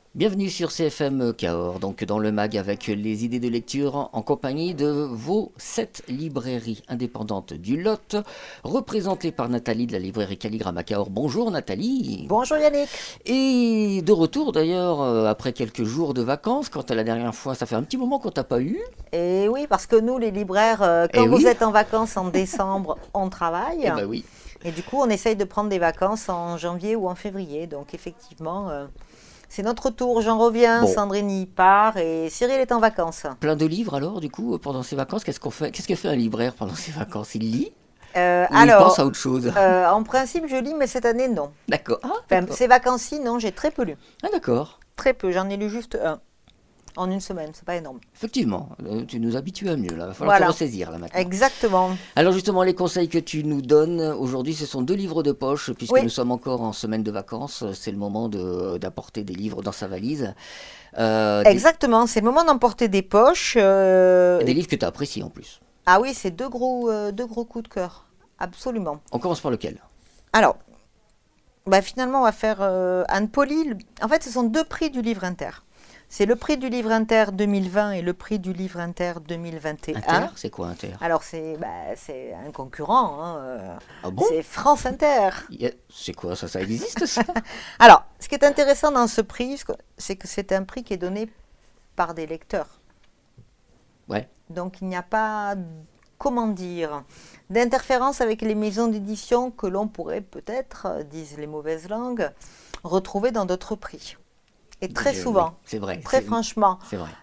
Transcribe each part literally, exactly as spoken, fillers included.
Bienvenue sur C F M Cahors, donc dans le mag avec les idées de lecture en compagnie de vos sept librairies indépendantes du Lot, représentées par Nathalie de la librairie Calligramme à Cahors. Bonjour Nathalie. Bonjour Yannick. Et de retour d'ailleurs euh, après quelques jours de vacances, quand à la dernière fois, ça fait un petit moment qu'on t'a pas eu. Et oui, parce que nous les libraires, euh, quand Eh vous oui. êtes en vacances en décembre, on travaille. Eh ben oui. Et du coup, on essaye de prendre des vacances en janvier ou en février. Donc effectivement, euh, c'est notre tour. J'en reviens, Bon. Sandrine y part et Cyril est en vacances. Plein de livres alors du coup pendant ces vacances, qu'est-ce qu'on fait? Qu'est-ce que fait un libraire pendant ses vacances? Il lit Euh, ou il alors, pense à autre chose? euh, en principe, je lis, mais cette année, non. D'accord. Ah, Enfin, d'accord. ces vacances-ci, non, j'ai très peu lu. Ah, d'accord. Très peu. J'en ai lu juste un en une semaine. C'est pas énorme. Effectivement, euh, tu nous habitues à mieux là. Il va falloir te Voilà. ressaisir là maintenant. Exactement. Alors justement, les conseils que tu nous donnes aujourd'hui, ce sont deux livres de poche, puisque Oui. nous sommes encore en semaine de vacances. C'est le moment de- d'apporter des livres dans sa valise. Euh, des, Exactement. C'est le moment d'emporter des poches. euh, des livres que tu apprécies en plus. Ah oui, c'est deux gros, euh, deux gros coups de cœur. Absolument. On commence par lequel? Alors, bah finalement, on va faire euh, Anne Pauly. En fait, ce sont deux prix du livre inter. C'est le prix du livre inter deux mille vingt et le prix du livre inter deux mille vingt et un. Inter? C'est quoi Inter? Alors, c'est bah, c'est un concurrent. Hein, euh, Ah bon? c'est France Inter. Il y a- C'est quoi ça? Ça existe ça? Alors, ce qui est intéressant dans ce prix, c'est que c'est un prix qui est donné par des lecteurs. Ouais. Donc, il n'y a pas, comment dire, d'interférence avec les maisons d'édition que l'on pourrait peut-être, euh, disent les mauvaises langues, retrouver dans d'autres prix. Et très Je- souvent, oui, c'est vrai. très c'est- franchement, C'est vrai.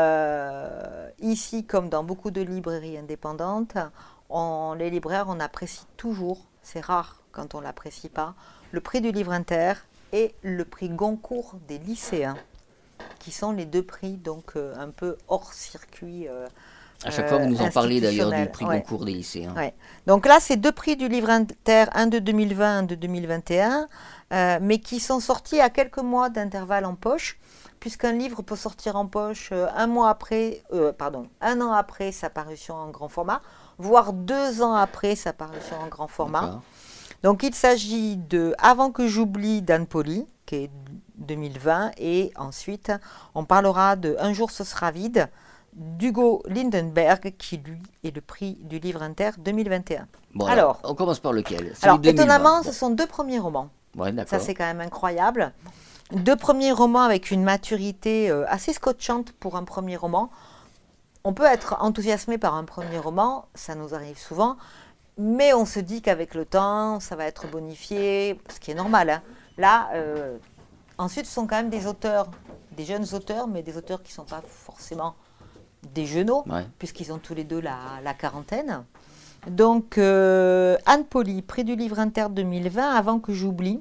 euh, ici comme dans beaucoup de librairies indépendantes, on- les libraires, on apprécie toujours, c'est rare quand on ne l'apprécie pas, le prix du livre inter et le prix Goncourt des lycéens, qui sont les deux prix donc euh, un peu hors circuit. euh, À chaque fois, vous nous en euh, parlez d'ailleurs du institutionnel. prix Ouais. Goncourt des lycéens. Ouais. Donc là, c'est deux prix du livre inter, un de deux mille vingt, un de deux mille vingt et un, euh, mais qui sont sortis à quelques mois d'intervalle en poche, puisqu'un livre peut sortir en poche euh, un mois après, euh, pardon, un an après sa parution en grand format, voire deux ans après sa parution en grand format. D'accord. Donc il s'agit de Avant que j'oublie d'Anne Pauly, qui est deux mille vingt, et ensuite on parlera de Un jour ce sera vide d'Hugo Lindenberg, qui lui est le prix du livre inter deux mille vingt et un. Bon, Alors, on commence par lequel? Celui alors de deux mille vingt. étonnamment, Bon. ce sont deux premiers romans. Ouais, Ça, d'accord. c'est quand même incroyable. Deux premiers romans avec une maturité euh, assez scotchante pour un premier roman. On peut être enthousiasmé par un premier roman, ça nous arrive souvent, mais on se dit qu'avec le temps, ça va être bonifié, ce qui est normal. Hein. Là, euh, ensuite, ce sont quand même des auteurs, des jeunes auteurs, mais des auteurs qui ne sont pas forcément des genoux, Ouais. puisqu'ils ont tous les deux la, la quarantaine. Donc, euh, Anne Pauly, prix du livre inter deux mille vingt, Avant que j'oublie.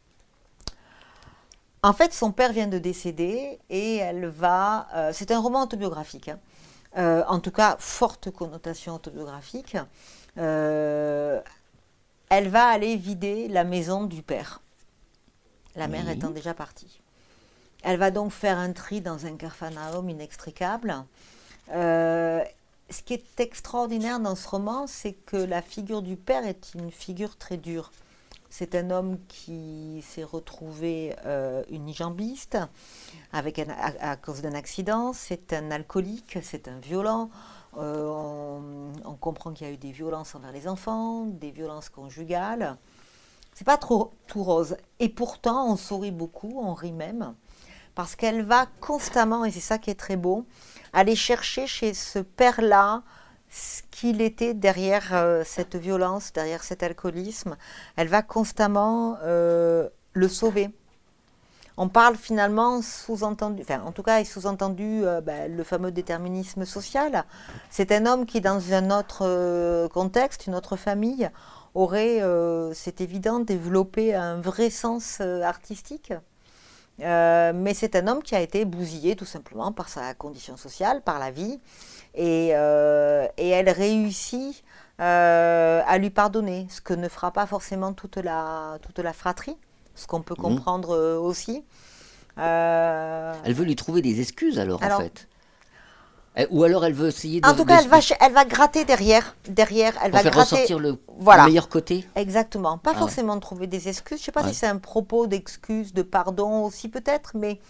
En fait, son père vient de décéder et elle va... euh, c'est un roman autobiographique, hein. Euh, en tout cas, forte connotation autobiographique. Euh, elle va aller vider la maison du père, la mère Oui. étant déjà partie. Elle va donc faire un tri dans un capharnaüm inextricable. Euh, ce qui est extraordinaire dans ce roman, c'est que la figure du père est une figure très dure. C'est un homme qui s'est retrouvé euh, unijambiste avec un- à, à cause d'un accident. C'est un alcoolique, c'est un violent. Euh, on, on comprend qu'il y a eu des violences envers les enfants, des violences conjugales. C'est pas trop tout rose. Et pourtant, on sourit beaucoup, on rit même, parce qu'elle va constamment, et c'est ça qui est très beau, aller chercher chez ce père-là ce qu'il était derrière euh, cette violence, derrière cet alcoolisme. Elle va constamment euh, le sauver. On parle finalement sous-entendu, enfin en tout cas, est sous-entendu euh, ben, le fameux déterminisme social. C'est un homme qui, dans un autre euh, contexte, une autre famille, aurait, euh, c'est évident, développé un vrai sens euh, artistique. Euh, mais c'est un homme qui a été bousillé tout simplement par sa condition sociale, par la vie, et, euh, et elle réussit euh, à lui pardonner, ce que ne fera pas forcément toute la, toute la fratrie, ce qu'on peut Mhm. comprendre euh, aussi. Euh, Elle veut lui trouver des excuses alors, Alors- en fait. Eh, Ou alors elle veut essayer de, en tout cas, de- elle va, de- ch- elle va gratter derrière, derrière, elle pour va faire gratter. ressortir le, Voilà. le meilleur côté. Exactement. Pas Ah ouais. forcément trouver des excuses. Je ne sais pas Ouais. si c'est un propos d'excuses, de pardon aussi peut-être, mais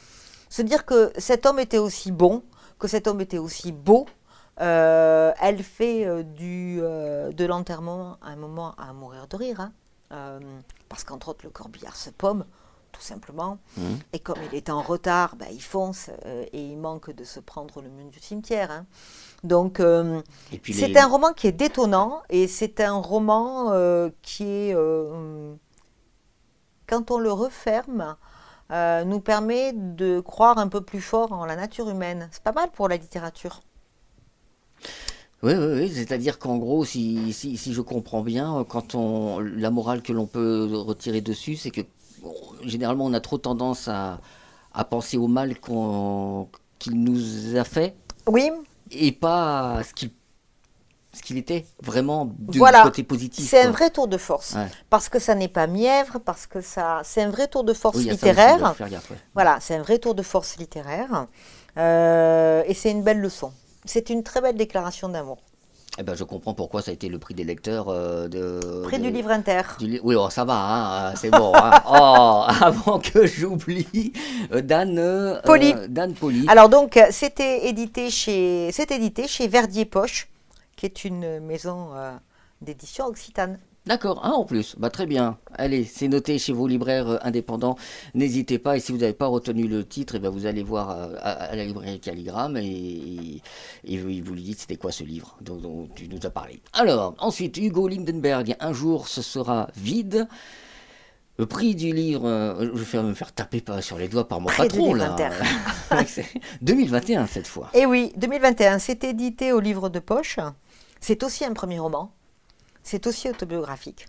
Se dire que cet homme était aussi bon, que cet homme était aussi beau, euh, elle fait euh, du, euh, de l'enterrement un moment à mourir de rire. Hein. Euh, parce qu'entre autres, le corbillard se pomme, tout simplement. Mmh. Et comme il est en retard, bah, il fonce euh, et il manque de se prendre le mur du cimetière. Hein. Donc, euh, c'est les... un roman qui est détonnant et c'est un roman euh, qui est, euh, quand on le referme, euh, nous permet de croire un peu plus fort en la nature humaine. C'est pas mal pour la littérature. Oui, oui, oui. C'est-à-dire qu'en gros, si, si, si je comprends bien, quand on, la morale que l'on peut retirer dessus, c'est que bon, généralement on a trop tendance à, à penser au mal qu'on, qu'il nous a fait. Oui. Et pas à ce qu'il, ce qu'il était vraiment du voilà. côté positif. C'est quoi. un vrai tour de force. Ouais. Parce que ça n'est pas mièvre, parce que ça, c'est un vrai tour de force oui, littéraire. Aussi, faire gaffe, ouais. Voilà, c'est un vrai tour de force littéraire. Euh, et c'est une belle leçon. C'est une très belle déclaration d'amour. Eh ben, je comprends pourquoi ça a été le prix des lecteurs euh, de... Prix de, du livre inter. Du, oui, oh, ça va, hein, c'est bon. Hein. Oh, avant que j'oublie, euh, Dan, euh, Poli. Dan Poli. Alors donc, c'était édité chez, c'est édité chez Verdier Poche, qui est une maison euh, d'édition occitane. D'accord, ah, en plus, bah, très bien. Allez, c'est noté chez vos libraires euh, indépendants. N'hésitez pas, et si vous n'avez pas retenu le titre, eh ben, vous allez voir euh, à, à la librairie Calligramme et, et, et vous, vous lui dites c'était quoi ce livre dont, dont tu nous as parlé. Alors, ensuite, Hugo Lindenberg, Un jour ce sera vide. Le prix du livre, euh, je vais me faire taper sur les doigts par mon prix patron là. deux mille vingt et un cette fois. Et oui, deux mille vingt et un, c'est édité au livre de poche. C'est aussi un premier roman. C'est aussi autobiographique.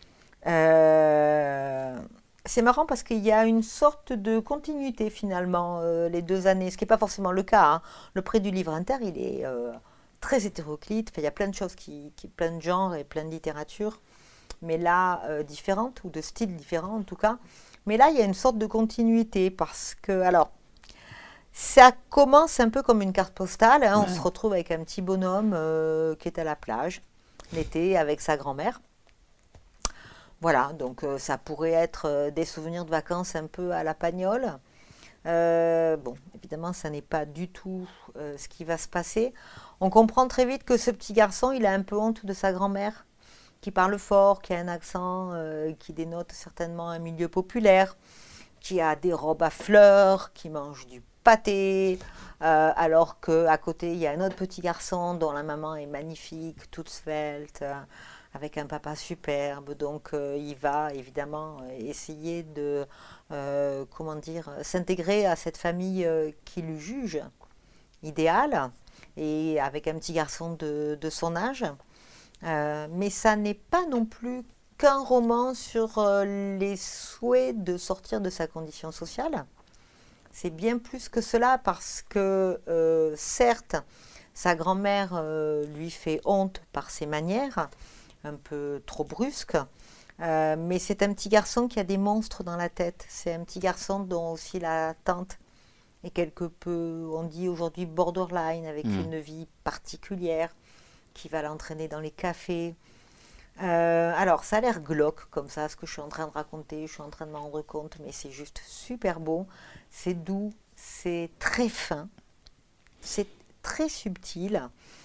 Euh, c'est marrant parce qu'il y a une sorte de continuité finalement euh, les deux années, ce qui n'est pas forcément le cas. Hein. Le prix du livre inter, il est euh, très hétéroclite. Enfin, il y a plein de choses, qui, qui, plein de genres et plein de littérature, mais là, euh, différentes, ou de styles différents en tout cas. Mais là, il y a une sorte de continuité parce que, alors, ça commence un peu comme une carte postale. Hein. Ouais. On se retrouve avec un petit bonhomme euh, qui est à la plage l'été avec sa grand-mère. Voilà, donc euh, ça pourrait être euh, des souvenirs de vacances un peu à la Pagnole. Euh, bon, évidemment, ça n'est pas du tout euh, ce qui va se passer. On comprend très vite que ce petit garçon, il a un peu honte de sa grand-mère, qui parle fort, qui a un accent euh, qui dénote certainement un milieu populaire, qui a des robes à fleurs, qui mange du pâté, euh, alors qu'à côté, il y a un autre petit garçon dont la maman est magnifique, toute svelte, euh, avec un papa superbe. Donc, euh, il va évidemment essayer de, euh, comment dire, s'intégrer à cette famille euh, qui lui juge idéale, et avec un petit garçon de, de son âge. Euh, mais ça n'est pas non plus qu'un roman sur euh, les souhaits de sortir de sa condition sociale. C'est bien plus que cela parce que, euh, certes, sa grand-mère euh, lui fait honte par ses manières, un peu trop brusques, euh, mais c'est un petit garçon qui a des monstres dans la tête. C'est un petit garçon dont aussi la tante est quelque peu, on dit aujourd'hui, borderline, avec mmh. une vie particulière qui va l'entraîner dans les cafés. Euh, alors, ça a l'air glauque comme ça, ce que je suis en train de raconter, je suis en train de m'en rendre compte, mais c'est juste super beau. C'est doux, c'est très fin, c'est très subtil.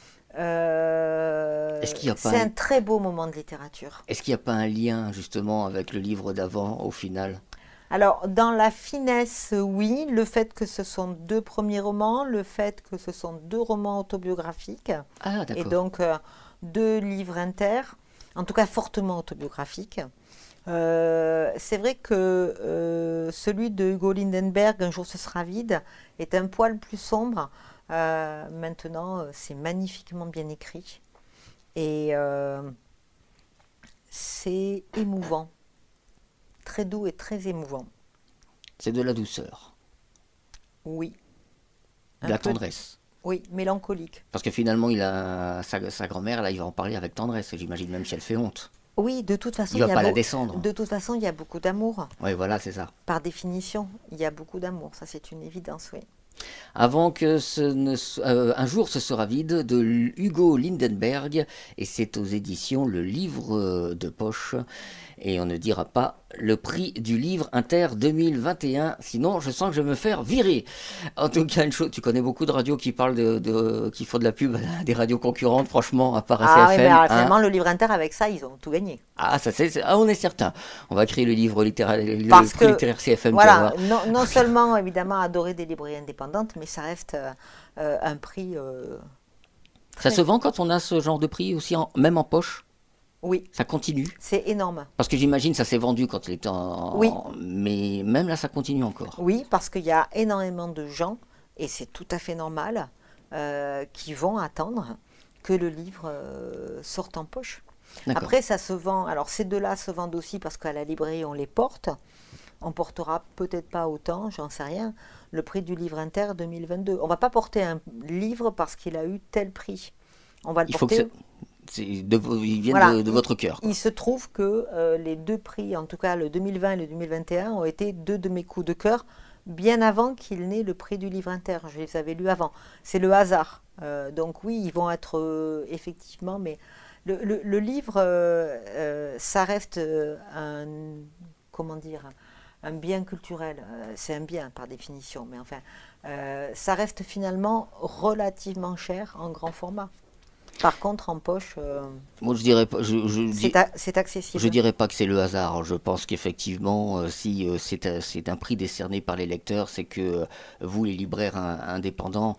Euh, Est-ce qu'il y a pas c'est un... un très beau moment de littérature. Est-ce qu'il n'y a pas un lien justement avec le livre d'avant au final ? Alors, dans la finesse, oui, le fait que ce sont deux premiers romans, le fait que ce sont deux romans autobiographiques, ah, et donc euh, deux livres inter, en tout cas fortement autobiographiques. Euh, c'est vrai que euh, celui de Hugo Lindenberg, Un jour ce sera vide, est un poil plus sombre. Euh, maintenant, c'est magnifiquement bien écrit et euh, c'est émouvant, très doux et très émouvant. C'est de la douceur. Oui. De la peu, tendresse. Oui, mélancolique. Parce que finalement, il a sa, sa grand-mère, là, il va en parler avec tendresse. J'imagine même si elle fait honte. Oui, de toute façon, il va il y a pas beau... la descendre. De toute façon, il y a beaucoup d'amour. Oui, voilà, c'est ça. Par définition, il y a beaucoup d'amour. Ça, c'est une évidence, oui. Avant que ce ne so- euh, un jour ce sera vide de Hugo Lindenberg et c'est aux éditions Le Livre euh, de Poche et on ne dira pas le prix du livre Inter deux mille vingt et un sinon je sens que je vais me faire virer. En tout cas une chose, tu connais beaucoup de radios qui parlent de, de- qui font de la pub à des radios concurrentes franchement à part Ah oui, S C F mais M. alors, hein. finalement, le livre inter, avec ça, ils ont tout gagné. Ah ça c'est, c'est- ah, on est certain. On va créer le livre littéraire, le Parce prix que, littéraire C F M. Tu vas voilà, voir. non, non seulement, évidemment, adorer des librairies indépendantes, mais ça reste euh, euh, un prix euh, Ça très... se vend quand on a ce genre de prix aussi, en- même en poche. Oui, Ça continue. c'est énorme. Parce que j'imagine ça s'est vendu quand il était en... Oui. Mais même là, ça continue encore. Oui, parce qu'il y a énormément de gens, et c'est tout à fait normal, euh, qui vont attendre que le livre euh, sorte en poche. D'accord. Après, ça se vend. Alors, ces deux-là se vendent aussi parce qu'à la librairie, on les porte. On portera peut-être pas autant, j'en sais rien, le prix du livre inter deux mille vingt-deux. On va pas porter un livre parce qu'il a eu tel prix. On va le Il faut que porter. c'est- c'est de, vo- ils viennent Voilà. de, de votre cœur. quoi. Il se trouve que euh, les deux prix, en tout cas le deux mille vingt et le deux mille vingt et un, ont été deux de mes coups de cœur, bien avant qu'il n'ait le prix du livre inter. Je les avais lus avant. C'est le hasard. Euh, donc oui, ils vont être euh, effectivement, mais le, le- le livre, euh, euh, ça reste euh, un, comment dire, un bien culturel. Euh, c'est un bien par définition, mais enfin, euh, ça reste finalement relativement cher en grand format. Par contre, en poche, euh, Moi, je dirais pas, je, je, dis- c'est a- c'est accessible. je dirais pas que c'est le hasard. Je pense qu'effectivement, euh, si euh, c'est un, c'est un prix décerné par les lecteurs, c'est que euh, vous, les libraires in- indépendants,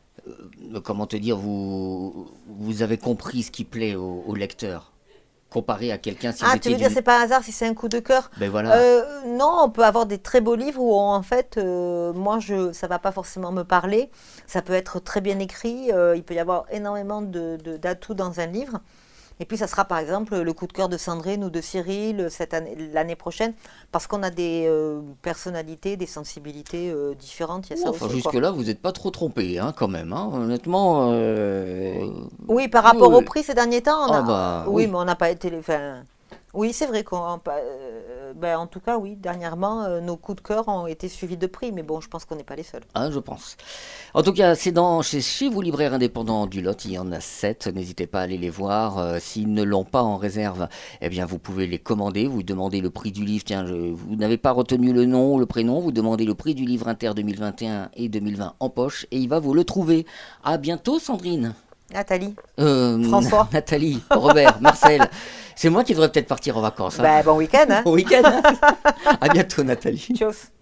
euh, comment te dire, vous, vous avez compris ce qui plaît aux, aux lecteurs, comparé à quelqu'un si vous Ah, tu étiez veux dire du- c'est pas un hasard si c'est un coup de cœur? Ben voilà. Euh, non, on peut avoir des très beaux livres où en fait, euh, moi, je, ça va pas forcément me parler. Ça peut être très bien écrit. euh, il peut y avoir énormément de, de- d'atouts dans un livre. Et puis, ça sera par exemple le coup de cœur de Sandrine ou de Cyril cette année, l'année prochaine, parce qu'on a des euh, personnalités, des sensibilités euh, différentes. Il y a ça Enfin, aussi, quoi. jusque-là, vous n'êtes pas trop trompé, hein, quand même. Hein. Honnêtement. euh, Oui, par rapport oui, au oui. prix ces derniers temps, on Ah a... bah, oui, oui. mais on n'a pas été... les- Enfin, oui, c'est vrai qu'on... euh, ben, en tout cas, oui, dernièrement, euh, nos coups de cœur ont été suivis de prix, mais bon, je pense qu'on n'est pas les seuls. Hein, je pense. En tout cas, c'est dans chez, chez vous libraires indépendants du Lot, il y en a sept. N'hésitez pas à aller les voir. Euh, s'ils ne l'ont pas en réserve, eh bien, vous pouvez les commander. Vous demandez le prix du livre. Tiens, je- vous n'avez pas retenu le nom ou le prénom. Vous demandez le prix du livre inter deux mille vingt et un et deux mille vingt en poche et il va vous le trouver. À bientôt, Sandrine. Nathalie, Euh, François. Nathalie, Robert, Marcel. C'est moi qui devrais peut-être partir en vacances. Hein. ben, bon week-end, hein. Bon week-end. À bientôt, Nathalie. Tchuss.